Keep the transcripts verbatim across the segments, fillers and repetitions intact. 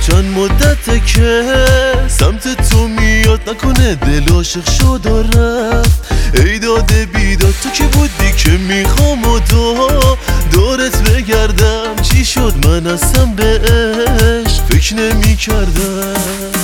چند مدته که سمت تو میاد، نکنه دل عاشق شد و رفت. ای داده بیداد تو که بودی که میخوام و دو دورت بگردم. چی شد من اصلا بهش فکر نمی کردم.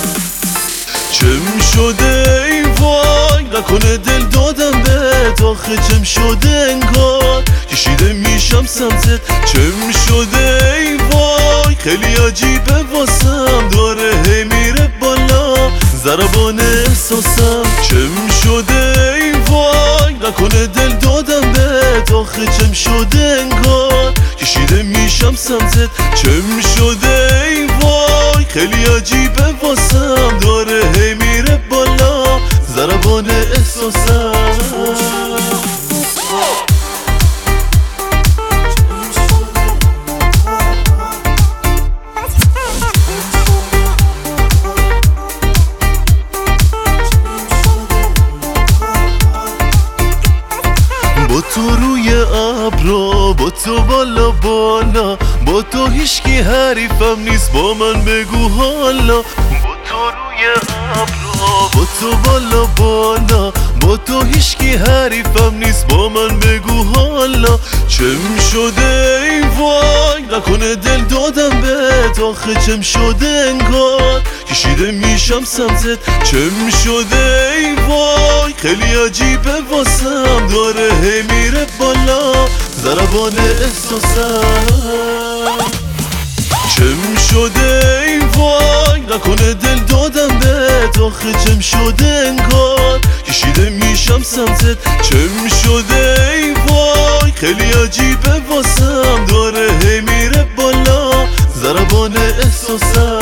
چم شده ای وای، نکنه دل دادم بهت. آخه چم شده انگار کشیده میشم سمتت. چم شده ای وای، خیلی عجیبه واسم، داره هی میره بالا ضربان احساسم. چم شده ای وای، نکنه دل دادم بهت. آخه چم شده انگار کشیده میشم سمتت. چم شده ای وای، خیلی عجیبه واسم، داره هی میره بالا ضربان احساسم. با تو روی ابرا، با تو بالا بالا، با تو هیچکی حریفم نیست، با من بگو حالا. با تو روی ابرا، با تو بالا بالا، با تو هیچکی حریفم نیست، با من بگو حالا. چم شده ای وای، نکنه دل دادم بهت. آخه چم شده انگار کشیده میشم سمتت. چم شده ای وای، خیلی عجیبه واسم، داره هی میره بالا ضربان احساسم. چم شده ای وای، نکنه دل دادم بهت. آخه چم شده انگار کشیده میشم سمتت. چم شده ای وای، خیلی عجیبه واسم، داره هی میره بالا ضربان احساسم.